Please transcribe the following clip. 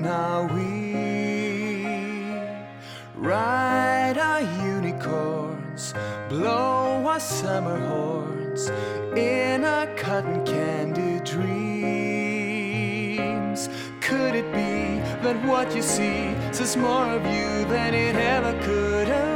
Now we ride our unicorns, blow our summer horns in our cotton candy dreams. Could it be that what you see says more of you than it ever could have?